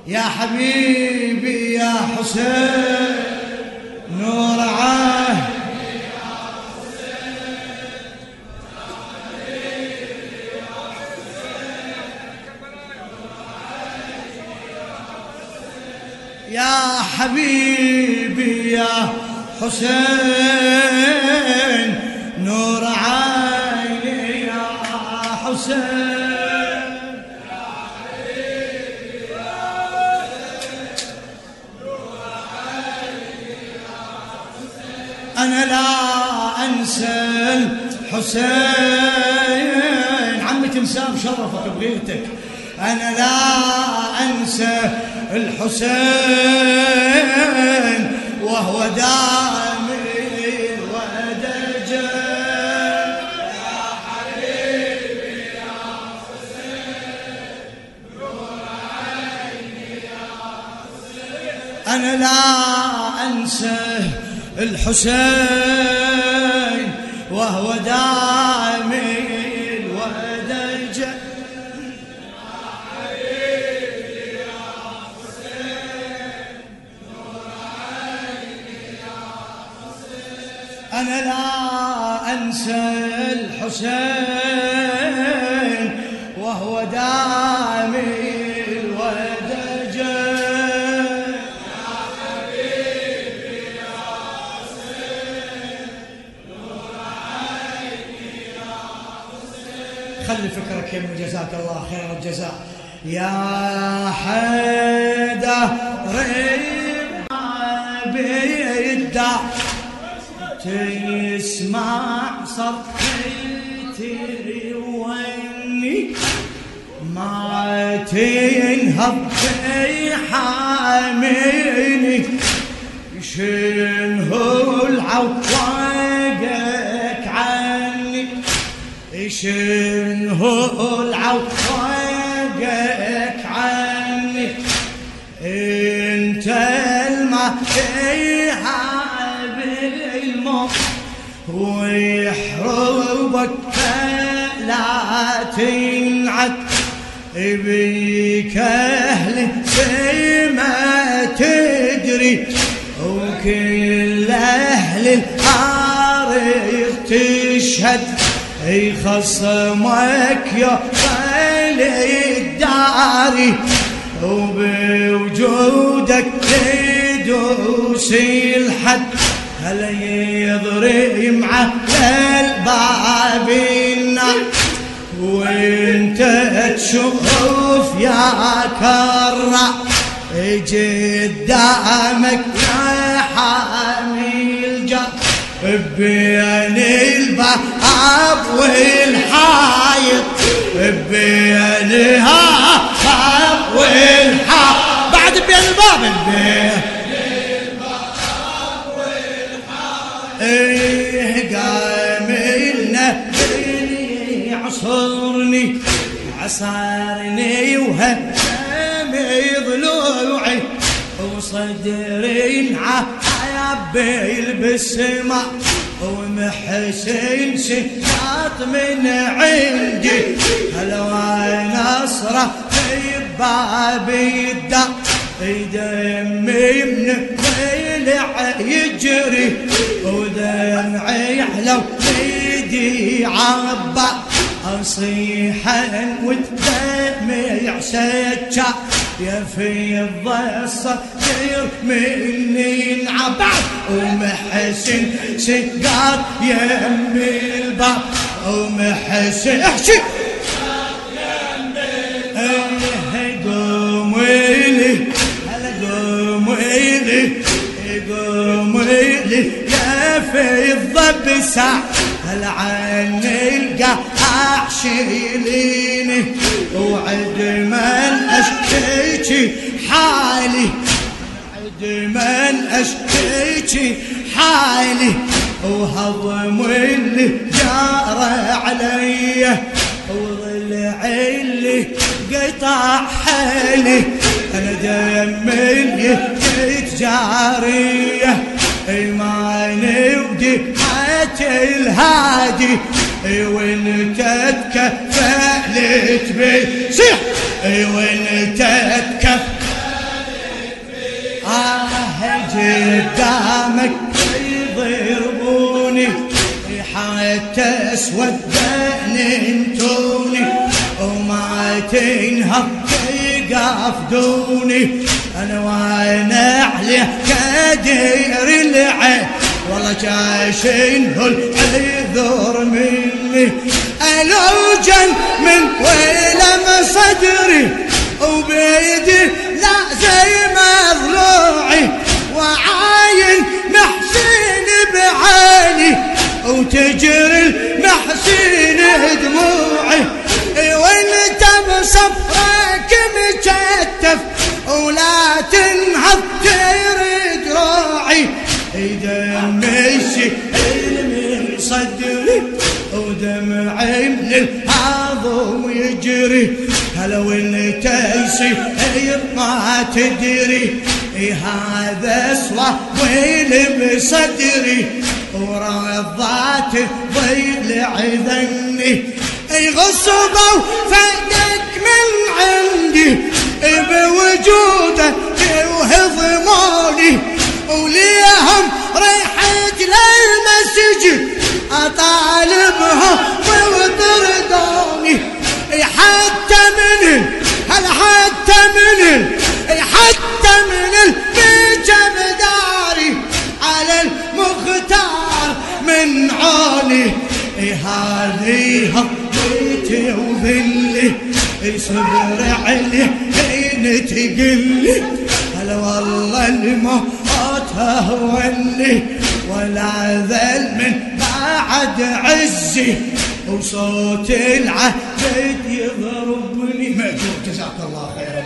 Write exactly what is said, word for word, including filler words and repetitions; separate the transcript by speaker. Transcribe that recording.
Speaker 1: يا حبيبي يا حسين نور عهدي يا حبيبي يا حسين نور عيني يا حسين
Speaker 2: يا حبيبي يا حسين نور عيني يا حسين
Speaker 1: أنا لا أنسى الحسين عمي تنساه بشرفك بغيرتك. أنا لا أنسى الحسين وهو دامي ودجى.
Speaker 2: يا حبيبي يا حسين نور عيني يا حسين
Speaker 1: أنا لا أنسى الحسين وهو دامي ودجى. أنا لا أنسى الحسين وهو دامي الودجى.
Speaker 2: يا حبيبي يا حسين نور عيني يا حسين.
Speaker 1: خلي فكرك يا جزاك الله خير الجزاء. يا حيدر بيدا تسمع صرختي واني ما تنهض في حاميني. شنو العوضك عني شنو العوضك عني. انت المحيها بالموت ويحربك فلا تنعد. بيك اهل ما تدري وكل اهل الارض تشهد. خصمك يا خالي الداري وبوجودك تدوس الحد. هلا يضرب على الباب النار وانت تشوف يا كرة قدامك يا حامي الجار. بين الباب والحايط بينها باب والحايط بعد بين الباب بين الباب والحايط. ايه قام لنا يعصرني عصرني وهدم ضلوعي وصدري عيب البسمة ومحسن سكات من عندي. هلا ونصره في باب الدار دمي من ضلع يجري ودمعي حلو ايدي عبا. اصيحا والدمع سجا يا في الصدر مني انعبع. ومحسن سقاط يمي الباب ومحسن احشي قوم ويلي هلا قوم ويلي قوم ويلي يا في الضب ساعة. هلا عن القاع شيليني وعد من اشتكي حالي عد من اشتكي حالي. وهضم اللي جار علي وضلع اللي قطع حالي. انا دمي جيت جاريه ايماني ودمعة الهادي وانت تكفلت بي صيح وانت تكفلت تسود ننتوني وما تنهض تقفدوني انا وانا عليه كدير العين والله جاشين العذر مني الوجن من ويلم صدري وبيدي لا زي مضلوعي وعاين محسين بعيني وتجري المحسين دموعي وانت بصفرك مكتف ولا تنهض ترد روعي دمشي من صدري ودمعي من العظم يجري هلا وانت يصير ما تدري هذا صوى ويل بصدري ورضات ضيل عذني غصبوا فدك من عندي بوجودك وهضموني وليهم ريحت للمسجد اطالبهم وطردوني حتى من هل حتى من حتى من البيجة بداري على المختار من عوني هذه هضيتي وذلي صبر علي حين تقلي هلا والله الموت هولي ولا ذل من بعد عزي وصوت العهد يضربني. مأجور جزاك الله خير.